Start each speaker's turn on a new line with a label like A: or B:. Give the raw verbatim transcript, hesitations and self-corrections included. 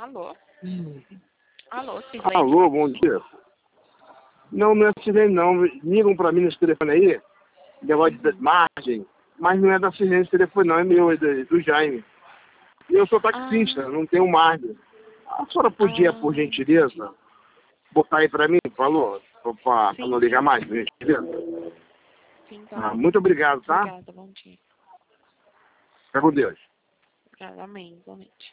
A: Alô?
B: Hum.
A: Alô, Sirlene?
B: Alô, bom dia. Não, não é Sirlene não. Ligam pra mim nesse telefone aí, negócio de margem, mas não é da Sirlene esse telefone não, é meu, é do, do Jaime. E eu sou taxista,
A: Ah,
B: não tenho margem. A senhora podia, por
A: ah, entendi.
B: gentileza, botar aí pra mim, falou? Pra, pra, pra
A: Sim,
B: não ligar
A: sim,
B: mais,
A: sim.
B: por gentileza?
A: Sim, tá
B: Ah,
A: bom.
B: muito obrigado, tá?
A: Obrigada, bom dia.
B: Fica com Deus.
A: Obrigada, amém, igualmente.